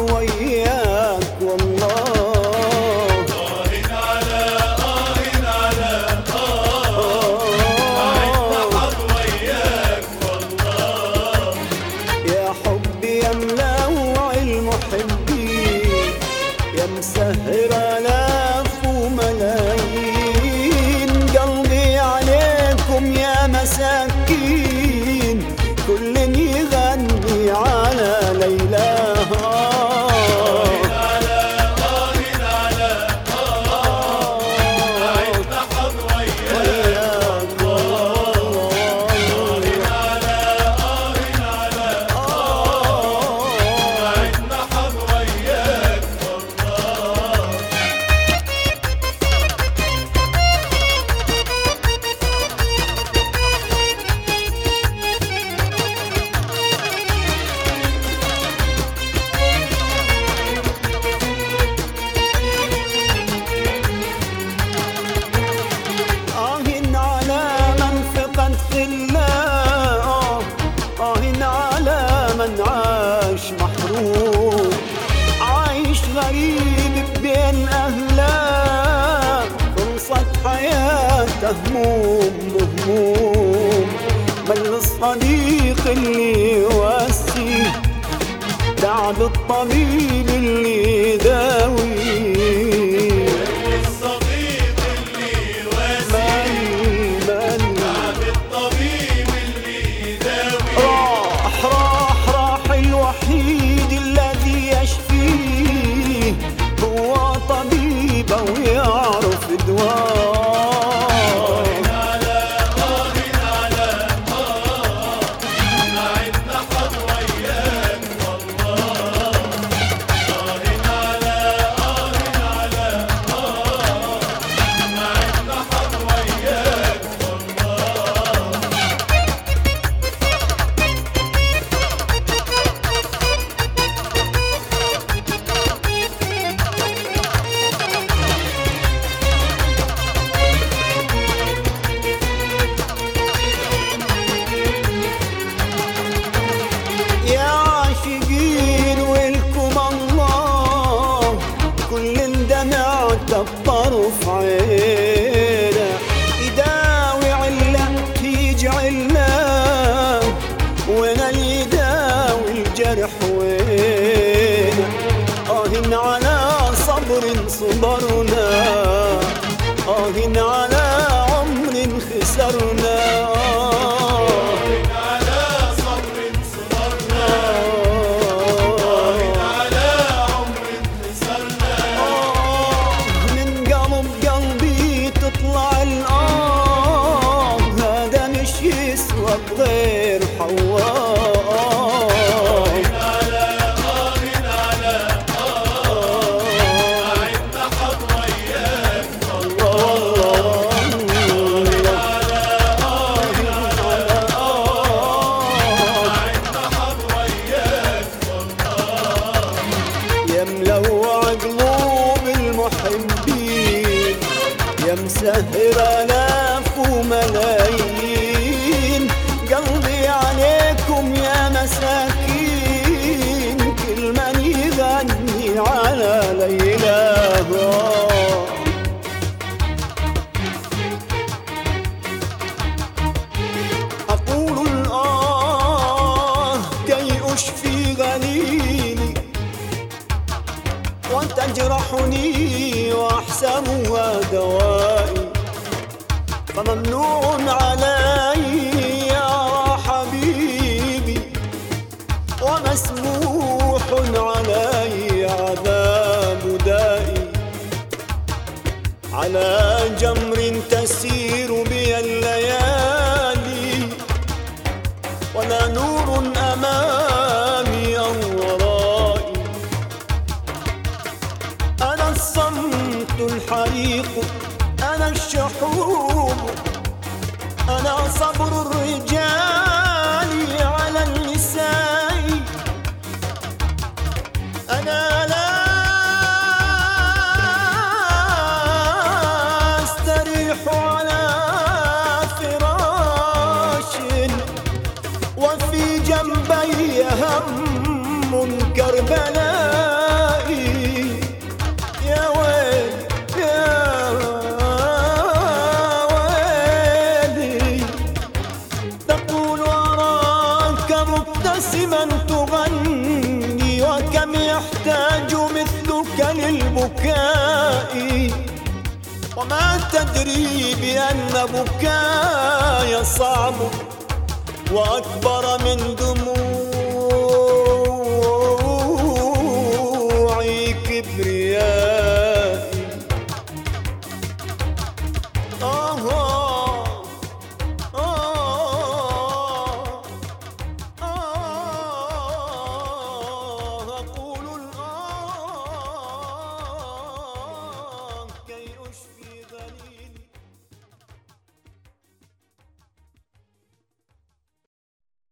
وياك والله. بعد وياك والله. يا حبي يا ملوع المحبين، يا مسهر آلاف وملايين، قلبي عليكم يا مساكين، كل يغني على ليلاها. عايش محروم، عايش غريب بين أهله، خلصت حياته هموم بهموم، من الصديق اللي يواسيه، تعب الطبيب اللي يداويه. الصديق اللي يواسيه، تعب الطبيب اللي يداويه. راح الوحيد الذي يشفيه، هو طبيبه ويعرف دواه. الطرف عينه يداوي علة يجعلنا، وين اللي يداوي الجرح وينه. على صبر صبرنا، على عمر خسرنا. غير حواه يا ملوع قلوب المحبين، يا مسهر آلاف وملايين، قلبي عليكم يا مساكين، كل من يغني على ليلاه. أقول الآه كي أشفي غليلي، وتجرحني وأحسبها دوائي، فممنوع علي يا حبيبي، ومسموح علي عذاب دائي، على جمر تسير بي الليالي، ولا نور أمامي أو ورائي. أنا الصمت الحريق، أنا الشحوب، أنا صبر الرجال على النساء، أنا لا أستريح على فراش، وفي جنبي هم كربلاء. بكائي وما تدري بأن بكاي صعب وأكبر من دموعي